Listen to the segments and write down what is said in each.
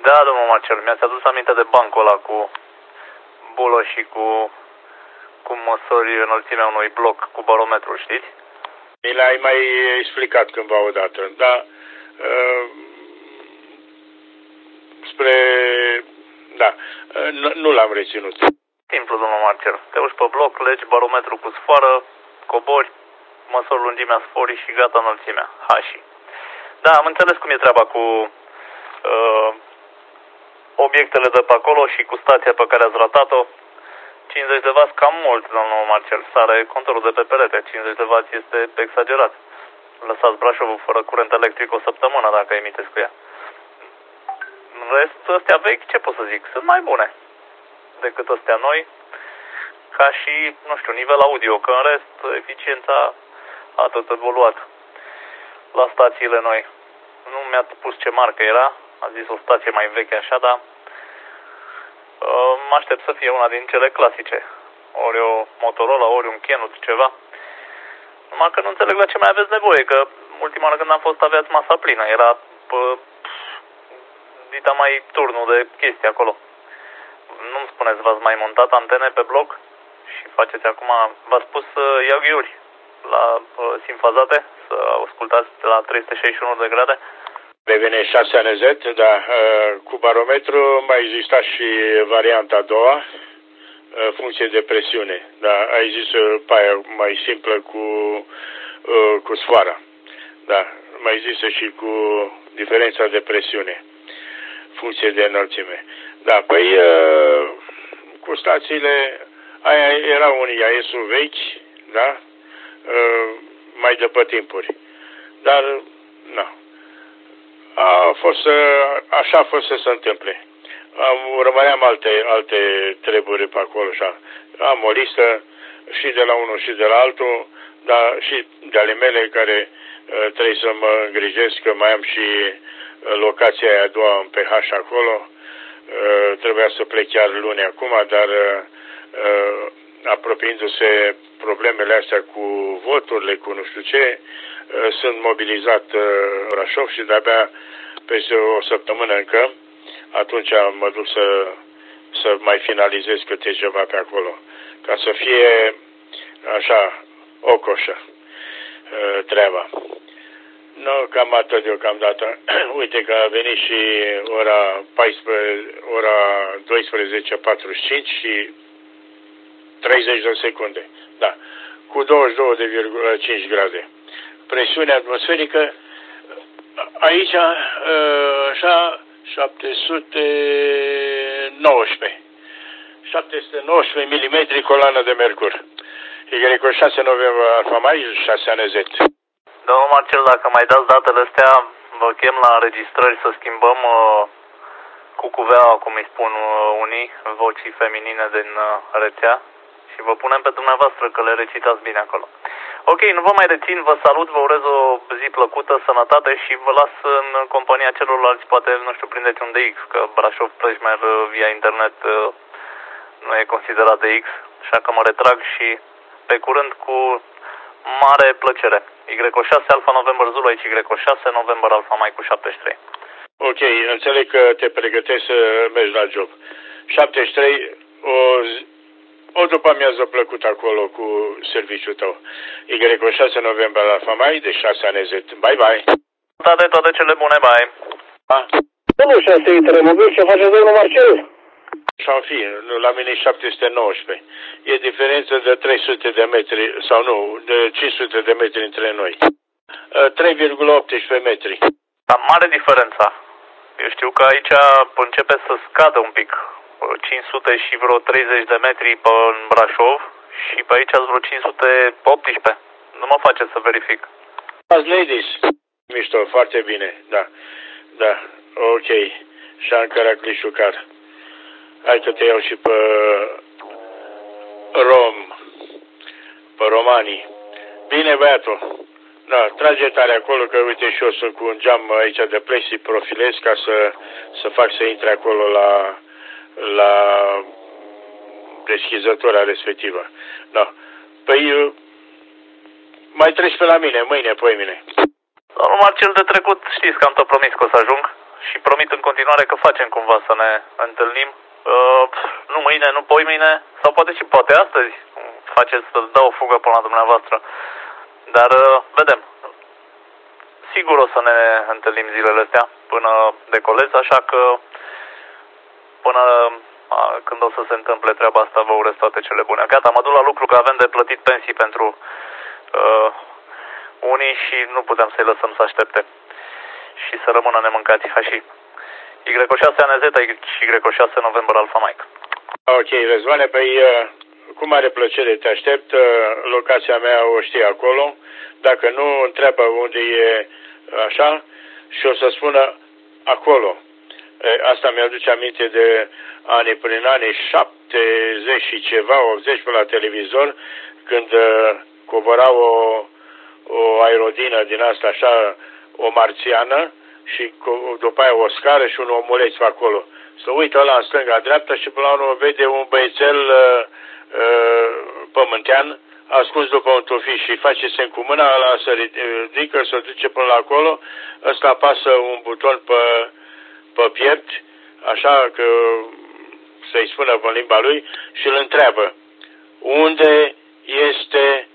Da, domnul Marcel, mi-ați adus aminte de bancul ăla cu bulă și cu măsori înălțimea unui bloc cu barometru, știți? Mi l-ai mai explicat cândva odată, dar nu l-am reținut. Simplu, domnul Marcel. Te uși pe bloc, legi barometru cu sfoară, cobori, măsori lungimea sforii și gata înălțimea, hașii. Da, am înțeles cum e treaba cu obiectele de pe acolo și cu stația pe care ați ratat-o. 50 de W cam mult, domnul Marcel. Sare contorul de pe perete. 50 de W este exagerat. Lăsați Brașovul fără curent electric o săptămână dacă emiteți cu ea. În rest, astea vechi, ce pot să zic, sunt mai bune decât astea noi, ca și, nu știu, nivel audio, că în rest eficiența a tot evoluat la stațiile noi. Nu mi-a spus ce marcă era, a zis o stație mai veche așa, dar mă aștept să fie una din cele clasice. Ori o Motorola, ori un Kenwood, ceva. Numai că nu înțeleg la ce mai aveți nevoie, că ultima oară când am fost aveați masa plină, era dita mai turnul de chestii acolo. Nu-mi spuneți, v-ați mai montat antene pe bloc și faceți acum, v-ați pus iaghiuri la simfazate, să ascultați la 361 de grade? Devine 6ANZ, da, cu barometru mai exista și varianta a doua, funcție de presiune, da, ai zis pe aia mai simplă cu sfoara, da, mai există și cu diferența de presiune, funcție de înălțime. Da, păi cu stațiile, aia era un IAS-ul vechi, da, mai de pe timpuri, dar, na. Așa a fost să se întâmple. Urmăream alte treburi pe acolo. Așa. Am o listă și de la unul și de la altul, dar și de ale mele care trebuie să mă îngrijesc, că mai am și locația aia a doua în PH acolo. Trebuia să plec chiar luni acum, dar apropiindu-se problemele astea cu voturile, cu nu știu ce, sunt mobilizat Brașov și de-abia peste o săptămână încă, atunci mă duc să mai finalizez câte ceva pe acolo, ca să fie așa ocoșă treaba. Nu, cam atât deocamdată. Uite că a venit și ora 12:45 și 30 de secunde. Da, cu 22,5 grade. Presiune atmosferică, aici, așa, 719 mm coloană de mercur. Y6 novembru Alfa Mike, 6ANZ. Domnul Marcel, dacă mai dați datele astea, vă chem la înregistrări să schimbăm cucuveaua, cum îi spun unii, vocii feminine din rețea și vă punem pe dumneavoastră că le recitați bine acolo. Ok, nu vă mai rețin, vă salut, vă urez o zi plăcută, sănătate și vă las în compania celorlalți, poate, nu știu, prindeți un DX, că Brașov Prejmer via internet nu e considerat DX, așa că mă retrag și pe curând cu mare plăcere. Y6 Alfa November Zulu, aici Y6 November Alfa Mike cu 73. Ok, înțeleg că te pregătești să mergi la job. 73, o după amiază plăcut acolo cu serviciul tău. Y6 November Alfa Mike de 6ANZ. Bye bye. Toate cele bune, bye. Da. Domnul 6 mobil, ce face domnul Marcel? Și-am fi, la mine 719. E diferență de 300 de metri, sau nu, de 500 de metri între noi. 3,18 metri. Dar mare diferența. Eu știu că aici începe să scadă un pic. 500 și vreo 30 de metri în Brașov și pe aici vreo 518. Nu mă face să verific. Ladies. Mișto, foarte bine, da. Da, ok. Șancara Clișucar. Hai că te iau și pe romanii. Bine, băiatul. Da, trage tare acolo, că uite și eu sunt cu un geam aici de plexi, profilez ca să fac să intre acolo la deschizătura respectivă. Da. Păi, mai treci pe la mine, mâine, poimine. Domnul Marcel, de trecut știți că am tot promis că o să ajung. și promit în continuare că facem cumva să ne întâlnim. Nu mâine, nu poimâine, sau poate și poate astăzi. Faceți să dau o fugă până la dumneavoastră. Dar vedem. Sigur o să ne întâlnim zilele astea până decolez, așa că până când o să se întâmple treaba asta vă urez toate cele bune. Gata, mă duc la lucru că avem de plătit pensii pentru unii și nu putem să-i lăsăm să aștepte și să rămână nemâncați. Hai și Y6 ANZ și Y6 November Alpha Mike. Ok, Răzvane, păi cu mare plăcere te aștept. Locația mea o știi acolo. Dacă nu, întreabă unde e așa și o să spună acolo. Asta mi-aduce aminte de anii prin anii 70 și ceva, 80 pe la televizor, când cobora o aerodină din asta așa, o marțiană, și după aia o scară și un omuleț pe acolo. Se uită ăla în stânga-dreapta și până la urmă vede un băiețel pământean ascuns după un tufiș și face semn cu mâna, ăla se ridică, se duce până la acolo, ăsta apasă un buton pe piept, așa că să-i spună în limba lui și îl întreabă: unde este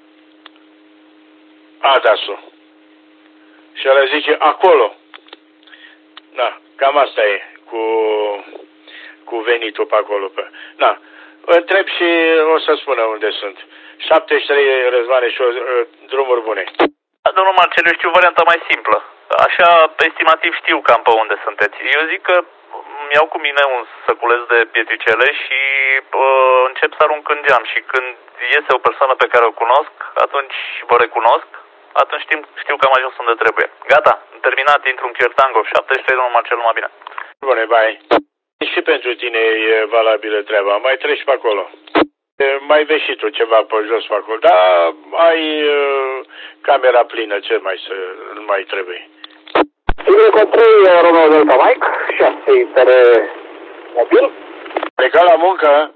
Adasul? Și el zice: acolo. Da, cam asta e cu venitul pe acolo. Da, întreb și o să spună unde sunt. 73 Răzvane și drumuri bune. Domnul Marcelu, știu varianta mai simplă. Așa, estimativ știu cam pe unde sunteți. Eu zic că îmi iau cu mine un săculeț de pietricele și încep să arunc în geam. Și când iese o persoană pe care o cunosc, atunci vă recunosc, atunci știu că am ajuns unde trebuie. Gata, terminat, intru în Chiertango, 73, domnul Marcel, numai bine. Bune, bye. Și pentru tine e valabilă treaba, mai treci pe acolo. Mai vezi și tu ceva pe jos pe acolo, dar ai camera plină, ce nu mai trebuie. Y3 Romeo Delta Mike, 6 ITR mobil. Plecat la muncă?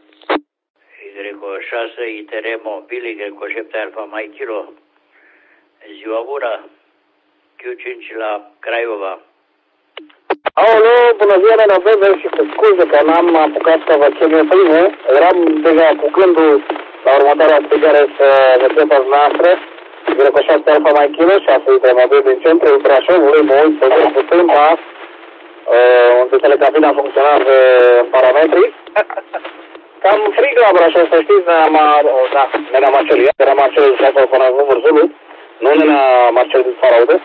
Y6 ITR mobil, Y7 Alpha Mike Kilo. Ziua bună, Q5 la Craiova. Aoleu, bună ziua, ne avem și cu scuze că n-am apucat să vă chem eu primul. Eram deja cu gândul la următoarea strigare să vedem pe noastră. Y7 Alpha Mike Kilo, 6 ITR mobil din centrul Brașovului, mă uit să văd cu stânga, unde telecabina funcționează în parametri. Cam frig la Brașov, să știți, Nenea Marcel, era Marcel și acolo până în Vârzulu, nu Nenea Marcel din Faraudă.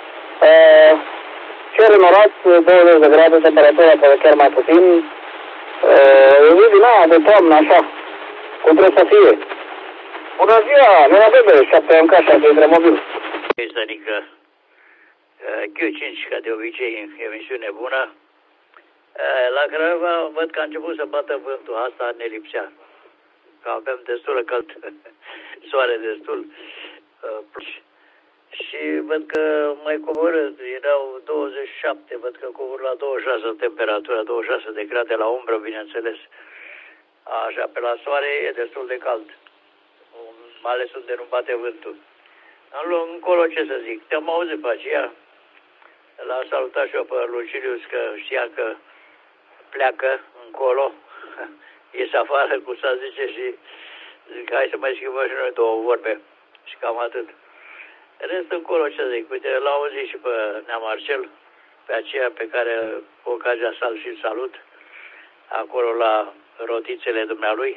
Cer înorat, 20 de grade, temperatura pe chiar mai puțin. E zi din aia de toamnă, așa, cum trebuie să fie. Bună ziua, Nenea Bebe, 7MK, 6 ITR mobil. Adică Q5, ca de obicei, emisiune bună. La Craiova văd că a început să bată vântul, asta ne lipsea. Că avem destul de cald, soare destul. Și văd că mai coboră, erau 27, văd că cobor la 26 temperatura, 26 de grade la umbră, bineînțeles. Așa, pe la soare e destul de cald, mai ales unde nu bate vântul. Încolo, ce să zic, te-am auzit pe aceea, l-am salutat și eu pe Lucilius, că știa că pleacă încolo, ies afară, cum să zice, și zic, hai să mai schimbăm și noi două vorbe. Și cam atât. Rest încolo, ce zic, uite, l-am auzit și pe Nea Marcel, pe aceea pe care cu ocazia și salut, acolo la rotițele dumnealui,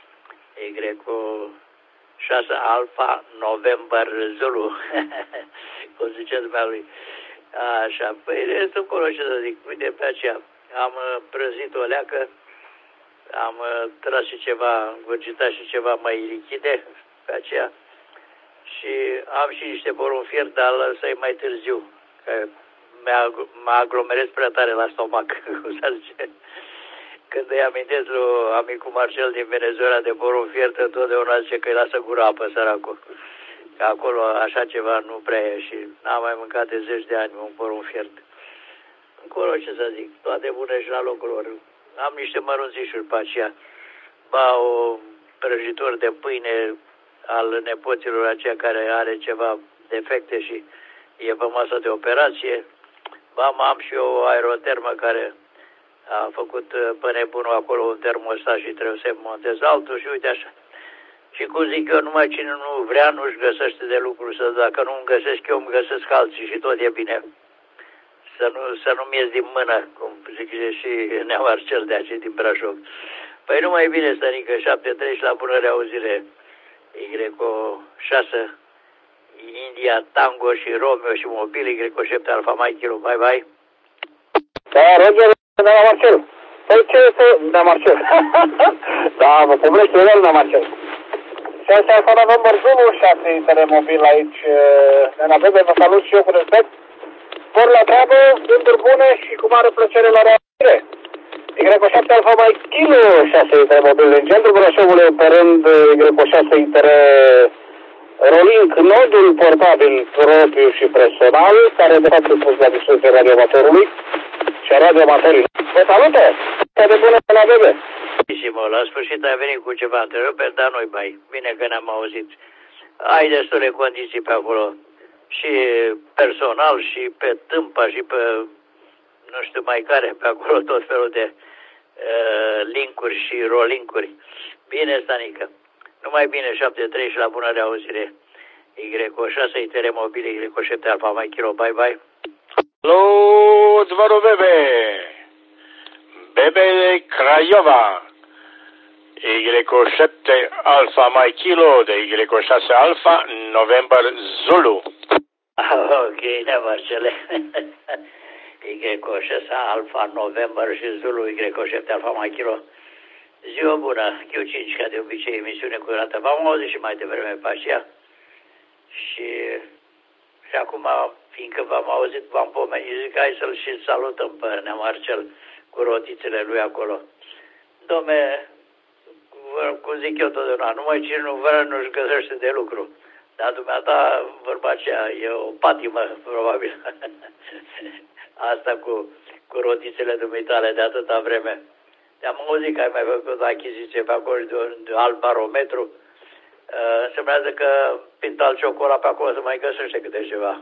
Y6 Alpha November Zulu, cum zice dumnealui. Așa, păi rest încolo, ce să zic, uite, pe aceea am prăzit o leacă, am tras și ceva, îngurgitat și ceva mai lichide pe aceea și am și niște porumb fiert, dar lăsă-i mai târziu, că mă aglomerez prea tare la stomac, cum să zice. Când îi amintesc lui amicul Marcel din Venezuela de porumb fiert, întotdeauna zice că îi lasă gura apă, săracul. Că acolo așa ceva nu prea e și n-am mai mâncat de 10 de ani un porumb fiert. Încolo, ce să zic, toate bune și la locul lor. Am niște mărunțișuri pe aceea. Ba, o prăjitor de pâine al nepoților aceia care are ceva defecte și e pe masă de operație. Am și eu o aerotermă care a făcut pe nebunul acolo un termostat și trebuie să montez altul și uite așa. Și cum zic eu, numai cine nu vrea nu-și găsește de lucru, să dacă nu îmi găsesc eu, îmi găsesc alții și tot e bine. Să nu-mi ies din mână, cum zic și Neamarcel de aici din Brașov. Păi nu mai bine, Stănică, 7-3 la bună reauzire. Y6, India, Tango și Romeo și Mobil, Y7 Alfa Mike Kilo, bye bye. Da, Roger, Neamarcel. Păi ce este Neamarcel? Da, vă povestește el Neamarcel. Și asta e fără număr 1, 6 Telemobil aici. Nena Bebe, vă salut și eu cu respect. Spor la treabă, gânduri bune și cu mare plăcere la reacție. Y7 Alfa Mike Kilo, 6 Telemobil din centru Brașovului, operând Y6 Inter Rolink, nodul portabil propriu și personal, care de fapt e pus la dispoziția radioamatorului și a radioamatorii. Vă salută! De bună la Bebe! La sfârșit a venit cu ceva întreruperi, dar nu-i mai. Bine că ne-am auzit. Ai destule condiții pe acolo. Și personal, și pe Tâmpa, și pe nu știu mai care, pe acolo tot felul de linkuri și rolinkuri. Bine, Stanică. Numai bine, 7-3 și la bună reauzire. Y6, ITR Mobil, Y7 Alfa Mike Kilo, bye bye. Alo, Dvaru Bebe. Bebe Craiova. Y7 Alfa Mike Kilo de Y6 Alfa November Zulu. Ok, Neamarcele. Y6 Alfa November și Zulu, Y7 Alfa Mike Kilo. Ziua bună, Q5, ca de obicei, emisiune curată. V-am auzit și mai devreme pe aceea. Și acum, fiindcă v-am auzit, v-am pomenit, zic, hai să-l și salutăm pe Neamarcel cu rotițele lui acolo. Dom'le, cum zic eu totdeauna, numai cine nu vrea nu-și găsește de lucru. Dar dumneata, vorba aceea, e o patimă, probabil. Asta cu rotițele dumitale de atâta vreme. Am auzit că ai mai făcut o achiziție pe acolo de alt barometru. Însemnează că Pintal Ciocola pe acolo se mai găsește câte ceva.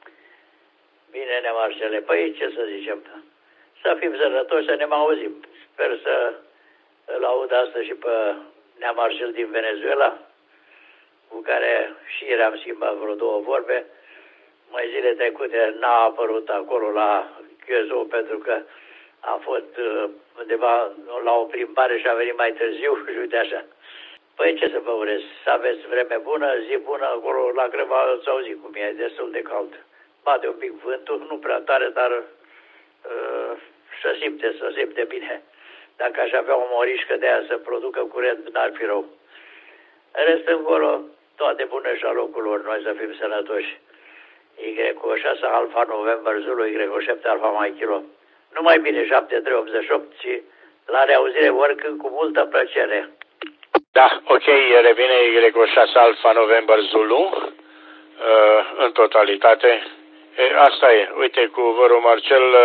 Bine, Neamarcele, păi ce să zicem? Să fim sănătoși, să ne mai auzim. Sper să îl aud astăzi și pe Neamarcel din Venezuela, cu care și ieri am schimbat vreo două vorbe. Mai zile trecute n-a apărut acolo la QSO pentru că a fost undeva la o plimbare și a venit mai târziu și uite așa. Păi ce să vă urez, să aveți vreme bună, zi bună, acolo la Creva s-au zis cum e, destul de cald. Bate un pic vântul, nu prea tare, dar se simte bine. Dacă aș avea o morișcă de aia să producă curent, n-ar fi rău. În rest, încolo, toate bune și la locul lor, noi să fim sănătoși. Y6 Alfa November Zulu, Y7 Alfa Mike Kilo. Numai bine, 7388 și la reauzire oricând cu multă plăcere. Da, ok, revine Y6 Alfa November Zulu în totalitate. Asta e, uite, cu vărul Marcel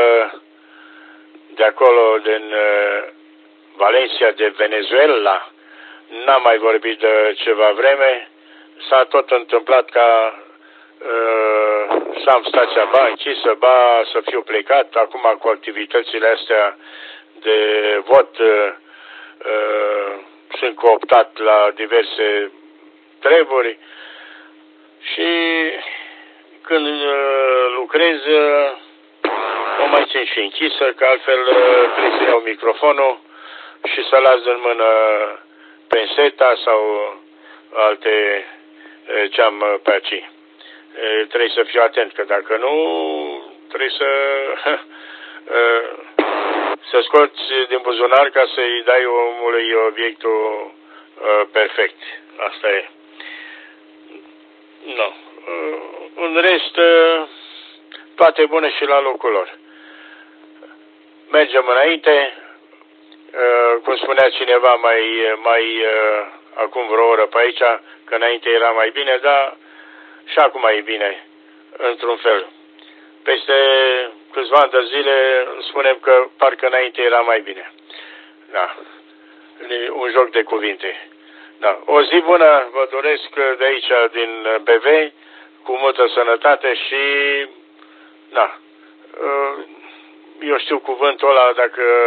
de acolo, din Valencia, de Venezuela, n-am mai vorbit de ceva vreme. S-a tot întâmplat ca să am stația ba închisă, ba să fiu plecat. Acum cu activitățile astea de vot sunt cooptat la diverse treburi și când lucrez o mai țin și închisă, că altfel trebuie să iau microfonul și să las în mână penseta sau alte ce am pe aici. Trebuie să fiu atent, că dacă nu, trebuie să scoți din buzunar ca să-i dai omului obiectul perfect. Asta e. No. În rest, toate bune și la locul lor. Mergem înainte. Cum spunea cineva mai acum vreo oră pe aici, că înainte era mai bine, dar și acum e bine, într-un fel. Peste câțiva ani de zile spunem că parcă înainte era mai bine. Da. E un joc de cuvinte. Da. O zi bună vă doresc de aici, din BV, cu multă sănătate și da, eu știu cuvântul ăla, dacă